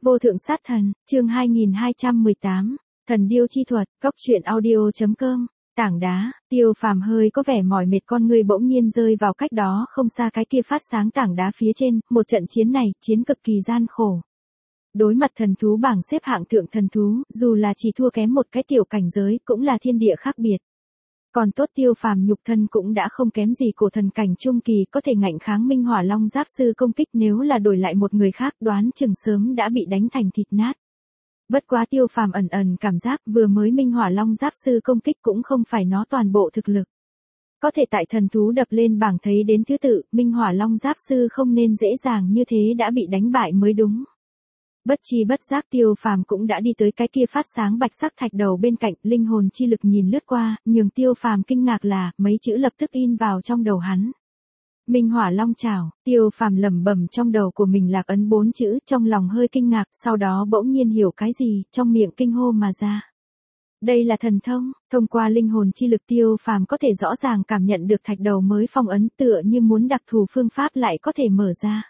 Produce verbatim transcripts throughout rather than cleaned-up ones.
Vô thượng sát thần, chương hai nghìn hai trăm mười tám, thần điêu chi thuật, góc truyện audio.com, tảng đá, Tiêu Phàm hơi có vẻ mỏi mệt, con người bỗng nhiên rơi vào cách đó không xa cái kia phát sáng tảng đá phía trên, một trận chiến này, chiến cực kỳ gian khổ. Đối mặt thần thú bảng xếp hạng thượng thần thú, dù là chỉ thua kém một cái tiểu cảnh giới, cũng là thiên địa khác biệt. Còn tốt Tiêu Phàm nhục thân cũng đã không kém gì cổ thần cảnh trung kỳ, có thể ngạnh kháng Minh Hỏa Long Giáp Sư công kích, nếu là đổi lại một người khác đoán chừng sớm đã bị đánh thành thịt nát. Bất quá Tiêu Phàm ẩn ẩn cảm giác vừa mới Minh Hỏa Long Giáp Sư công kích cũng không phải nó toàn bộ thực lực. Có thể tại thần thú đập lên bảng thấy đến thứ tự, Minh Hỏa Long Giáp Sư không nên dễ dàng như thế đã bị đánh bại mới đúng. Bất chi bất giác Tiêu Phàm cũng đã đi tới cái kia phát sáng bạch sắc thạch đầu bên cạnh, linh hồn chi lực nhìn lướt qua, nhường Tiêu Phàm kinh ngạc là, mấy chữ lập tức in vào trong đầu hắn. Minh Hỏa Long Trảo, Tiêu Phàm lẩm bẩm trong đầu của mình lạc ấn bốn chữ, trong lòng hơi kinh ngạc, sau đó bỗng nhiên hiểu cái gì, trong miệng kinh hô mà ra. Đây là thần thông, thông qua linh hồn chi lực Tiêu Phàm có thể rõ ràng cảm nhận được thạch đầu mới phong ấn, tựa như muốn đặc thù phương pháp lại có thể mở ra.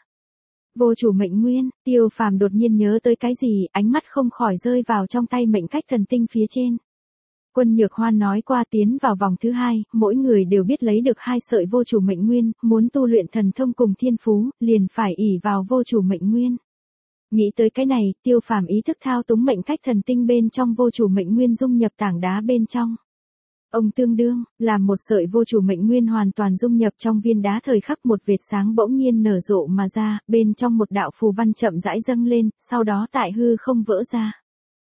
Vô chủ mệnh nguyên, Tiêu Phàm đột nhiên nhớ tới cái gì, ánh mắt không khỏi rơi vào trong tay mệnh cách thần tinh phía trên. Quân Nhược Hoan nói qua tiến vào vòng thứ hai, mỗi người đều biết lấy được hai sợi vô chủ mệnh nguyên, muốn tu luyện thần thông cùng thiên phú, liền phải ỷ vào vô chủ mệnh nguyên. Nghĩ tới cái này, Tiêu Phàm ý thức thao túng mệnh cách thần tinh bên trong vô chủ mệnh nguyên dung nhập tảng đá bên trong. Ông tương đương, làm một sợi vô chủ mệnh nguyên hoàn toàn dung nhập trong viên đá, thời khắc một vệt sáng bỗng nhiên nở rộ mà ra, bên trong một đạo phù văn chậm rãi dâng lên, sau đó tại hư không vỡ ra.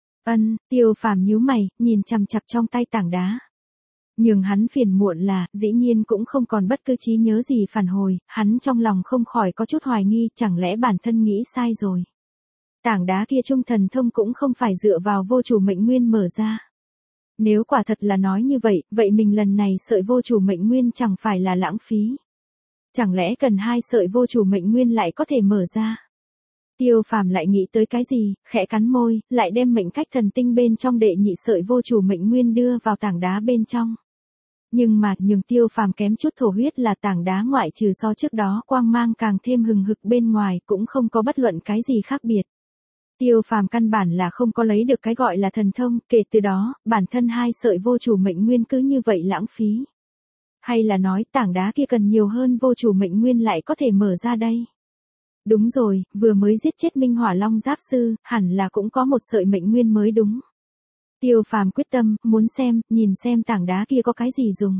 Ân, Tiêu Phàm nhíu mày, nhìn chằm chằm trong tay tảng đá. Nhưng hắn phiền muộn là, dĩ nhiên cũng không còn bất cứ trí nhớ gì phản hồi, hắn trong lòng không khỏi có chút hoài nghi, chẳng lẽ bản thân nghĩ sai rồi. Tảng đá kia trung thần thông cũng không phải dựa vào vô chủ mệnh nguyên mở ra. Nếu quả thật là nói như vậy, vậy mình lần này sợi vô chủ mệnh nguyên chẳng phải là lãng phí. Chẳng lẽ cần hai sợi vô chủ mệnh nguyên lại có thể mở ra? Tiêu Phàm lại nghĩ tới cái gì, khẽ cắn môi, lại đem mệnh cách thần tinh bên trong đệ nhị sợi vô chủ mệnh nguyên đưa vào tảng đá bên trong. Nhưng mà, nhường Tiêu Phàm kém chút thổ huyết là tảng đá ngoại trừ so trước đó quang mang càng thêm hừng hực bên ngoài cũng không có bất luận cái gì khác biệt. Tiêu Phàm căn bản là không có lấy được cái gọi là thần thông, kể từ đó, bản thân hai sợi vô chủ mệnh nguyên cứ như vậy lãng phí. Hay là nói tảng đá kia cần nhiều hơn vô chủ mệnh nguyên lại có thể mở ra đây? Đúng rồi, vừa mới giết chết Minh Hỏa Long Giáp Sư, hẳn là cũng có một sợi mệnh nguyên mới đúng. Tiêu Phàm quyết tâm, muốn xem, nhìn xem tảng đá kia có cái gì dùng.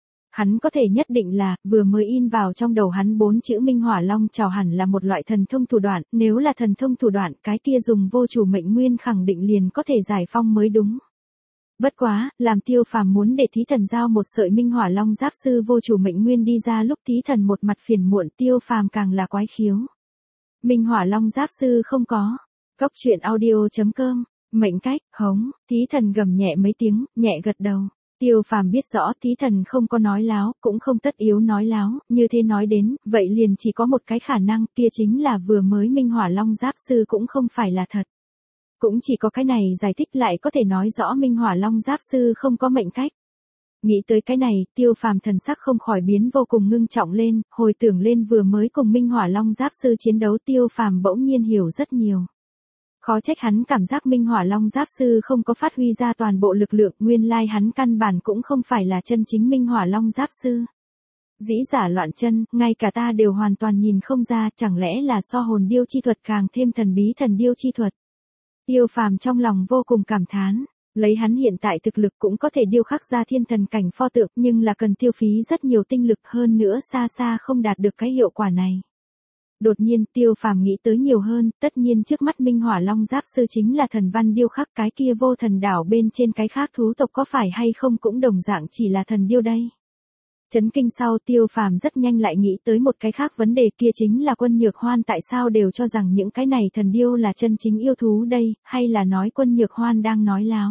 Hắn có thể nhất định là, vừa mới in vào trong đầu hắn bốn chữ Minh Hỏa Long Trảo hẳn là một loại thần thông thủ đoạn, nếu là thần thông thủ đoạn, cái kia dùng vô chủ mệnh nguyên khẳng định liền có thể giải phong mới đúng. Bất quá, làm Tiêu Phàm muốn để thí thần giao một sợi Minh Hỏa Long Giáp Sư vô chủ mệnh nguyên đi ra lúc thí thần một mặt phiền muộn, Tiêu Phàm càng là quái khiếu. Minh Hỏa Long Giáp Sư không có. Góc truyện audio.com, mệnh cách, hống, thí thần gầm nhẹ mấy tiếng, nhẹ gật đầu. Tiêu Phàm biết rõ thí thần không có nói láo, cũng không tất yếu nói láo, như thế nói đến, vậy liền chỉ có một cái khả năng, kia chính là vừa mới Minh Hỏa Long Giáp Sư cũng không phải là thật. Cũng chỉ có cái này giải thích lại có thể nói rõ Minh Hỏa Long Giáp Sư không có mệnh cách. Nghĩ tới cái này, Tiêu Phàm thần sắc không khỏi biến vô cùng ngưng trọng lên, hồi tưởng lên vừa mới cùng Minh Hỏa Long Giáp Sư chiến đấu, Tiêu Phàm bỗng nhiên hiểu rất nhiều. Khó trách hắn cảm giác Minh Hỏa Long Giáp Sư không có phát huy ra toàn bộ lực lượng, nguyên lai hắn căn bản cũng không phải là chân chính Minh Hỏa Long Giáp Sư. Dĩ giả loạn chân, ngay cả ta đều hoàn toàn nhìn không ra, chẳng lẽ là so hồn điêu chi thuật càng thêm thần bí thần điêu chi thuật. Tiêu Phàm trong lòng vô cùng cảm thán, lấy hắn hiện tại thực lực cũng có thể điêu khắc ra thiên thần cảnh pho tượng, nhưng là cần tiêu phí rất nhiều tinh lực, hơn nữa xa xa không đạt được cái hiệu quả này. Đột nhiên Tiêu Phàm nghĩ tới nhiều hơn, tất nhiên trước mắt Minh Hỏa Long Giáp Sư chính là thần văn điêu khắc, cái kia vô thần đảo bên trên cái khác thú tộc có phải hay không cũng đồng dạng chỉ là thần điêu đây. Chấn kinh sau Tiêu Phàm rất nhanh lại nghĩ tới một cái khác vấn đề, kia chính là Quân Nhược Hoan tại sao đều cho rằng những cái này thần điêu là chân chính yêu thú đây, hay là nói Quân Nhược Hoan đang nói láo.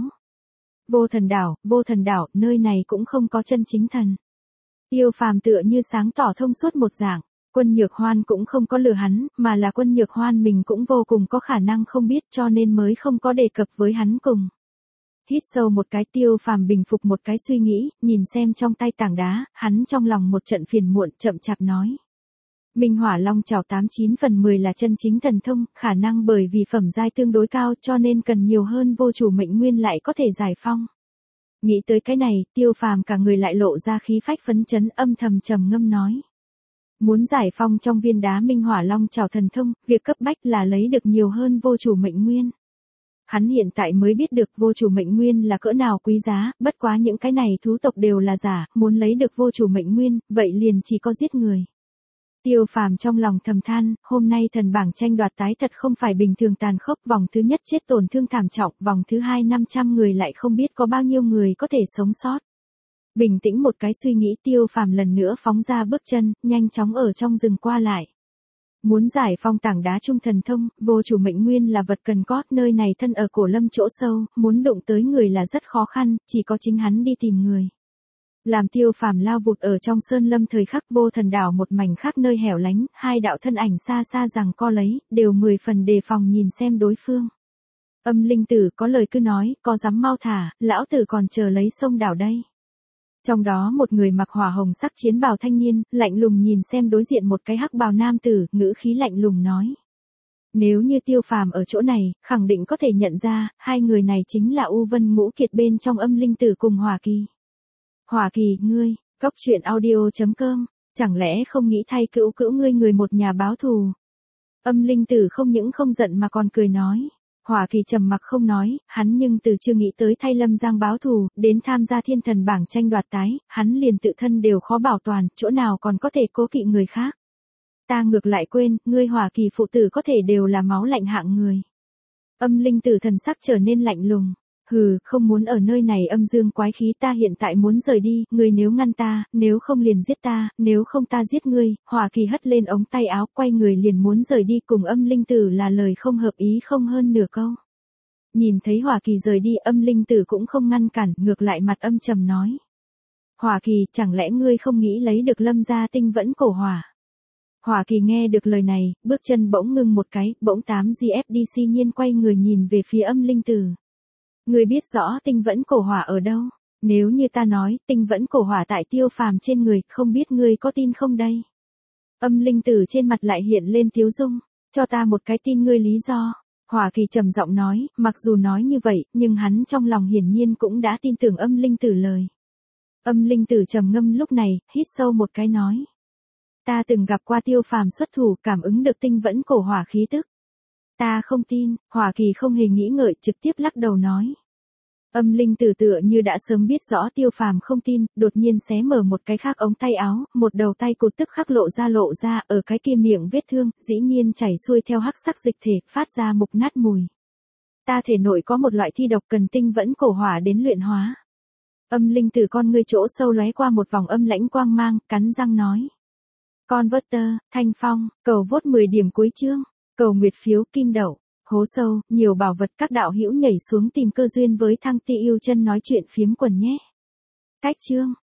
Vô thần đảo, vô thần đảo, nơi này cũng không có chân chính thần. Tiêu Phàm tựa như sáng tỏ thông suốt một dạng. Quân Nhược Hoan cũng không có lừa hắn, mà là Quân Nhược Hoan mình cũng vô cùng có khả năng không biết, cho nên mới không có đề cập với hắn cùng. Hít sâu một cái, Tiêu Phàm bình phục một cái suy nghĩ, nhìn xem trong tay tảng đá, hắn trong lòng một trận phiền muộn, chậm chạp nói. Minh Hỏa Long Chảo tám chín phần mười là chân chính thần thông, khả năng bởi vì phẩm giai tương đối cao cho nên cần nhiều hơn vô chủ mệnh nguyên lại có thể giải phong. Nghĩ tới cái này, Tiêu Phàm cả người lại lộ ra khí phách phấn chấn, âm thầm trầm ngâm nói. Muốn giải phong trong viên đá Minh Hỏa Long Chảo thần thông, việc cấp bách là lấy được nhiều hơn vô chủ mệnh nguyên. Hắn hiện tại mới biết được vô chủ mệnh nguyên là cỡ nào quý giá, bất quá những cái này thú tộc đều là giả, muốn lấy được vô chủ mệnh nguyên, vậy liền chỉ có giết người. Tiêu Phàm trong lòng thầm than, hôm nay thần bảng tranh đoạt tái thật không phải bình thường tàn khốc, vòng thứ nhất chết tổn thương thảm trọng, vòng thứ hai năm trăm người lại không biết có bao nhiêu người có thể sống sót. Bình tĩnh một cái suy nghĩ, Tiêu Phàm lần nữa phóng ra bước chân, nhanh chóng ở trong rừng qua lại. Muốn giải phong tảng đá trung thần thông, vô chủ mệnh nguyên là vật cần có, nơi này thân ở cổ lâm chỗ sâu, muốn đụng tới người là rất khó khăn, chỉ có chính hắn đi tìm người. Làm Tiêu Phàm lao vụt ở trong sơn lâm thời khắc, vô thần đảo một mảnh khác nơi hẻo lánh, hai đạo thân ảnh xa xa rằng co lấy, đều mười phần đề phòng nhìn xem đối phương. Âm linh tử có lời cứ nói, có dám mau thả, lão tử còn chờ lấy sông đảo đây. Trong đó một người mặc hỏa hồng sắc chiến bào thanh niên, lạnh lùng nhìn xem đối diện một cái hắc bào nam tử, ngữ khí lạnh lùng nói. Nếu như Tiêu Phàm ở chỗ này, khẳng định có thể nhận ra, hai người này chính là U Vân Ngũ Kiệt bên trong Âm linh tử cùng Hỏa Kỳ. Hỏa Kỳ, ngươi, Cốc Truyện Audio chấm com, chẳng lẽ không nghĩ thay cữu cữu ngươi người một nhà báo thù? Âm linh tử không những không giận mà còn cười nói. Hỏa Kỳ trầm mặc không nói, hắn nhưng từ chưa nghĩ tới thay Lâm Giang báo thù, đến tham gia thiên thần bảng tranh đoạt tái, hắn liền tự thân đều khó bảo toàn, chỗ nào còn có thể cố kỵ người khác. Ta ngược lại quên, ngươi Hỏa Kỳ phụ tử có thể đều là máu lạnh hạng người. Âm linh tử thần sắc trở nên lạnh lùng. Hừ, không muốn ở nơi này âm dương quái khí, ta hiện tại muốn rời đi, ngươi nếu ngăn ta, nếu không liền giết ta, nếu không ta giết ngươi. Hỏa Kỳ hất lên ống tay áo, quay người liền muốn rời đi, cùng âm linh tử là lời không hợp ý không hơn nửa câu. Nhìn thấy Hỏa Kỳ rời đi, âm linh tử cũng không ngăn cản, ngược lại mặt âm trầm nói. Hỏa Kỳ, chẳng lẽ ngươi không nghĩ lấy được Lâm gia tinh vẫn cổ hỏa? Hỏa Kỳ nghe được lời này, bước chân bỗng ngưng một cái, bỗng tám giê ép đê xê nhiên quay người nhìn về phía âm linh tử. Ngươi biết rõ tinh vẫn cổ hỏa ở đâu? Nếu như ta nói, tinh vẫn cổ hỏa tại Tiêu Phàm trên người, không biết ngươi có tin không đây? Âm linh tử trên mặt lại hiện lên tiếu dung, cho ta một cái tin ngươi lý do. Hỏa Kỳ trầm giọng nói, mặc dù nói như vậy, nhưng hắn trong lòng hiển nhiên cũng đã tin tưởng âm linh tử lời. Âm linh tử trầm ngâm lúc này, hít sâu một cái nói. Ta từng gặp qua Tiêu Phàm xuất thủ, cảm ứng được tinh vẫn cổ hỏa khí tức. Ta không tin. Hỏa Kỳ không hề nghĩ ngợi, trực tiếp lắc đầu nói. Âm linh tử tựa như đã sớm biết rõ Tiêu Phàm không tin, đột nhiên xé mở một cái khác ống tay áo, một đầu tay cụt tức khắc lộ ra lộ ra, ở cái kia miệng vết thương, dĩ nhiên chảy xuôi theo hắc sắc dịch thể, phát ra mục nát mùi. Ta thể nội có một loại thi độc cần tinh vẫn cổ hỏa đến luyện hóa. Âm linh tử con ngươi chỗ sâu lóe qua một vòng âm lãnh quang mang, cắn răng nói. Converter, Thanh Phong, cầu vốt mười điểm cuối chương, cầu nguyệt phiếu kim đậu. Hố sâu, nhiều bảo vật, các đạo hữu nhảy xuống tìm cơ duyên với Thăng Ti yêu chân nói chuyện phiếm quần nhé. Cách chương.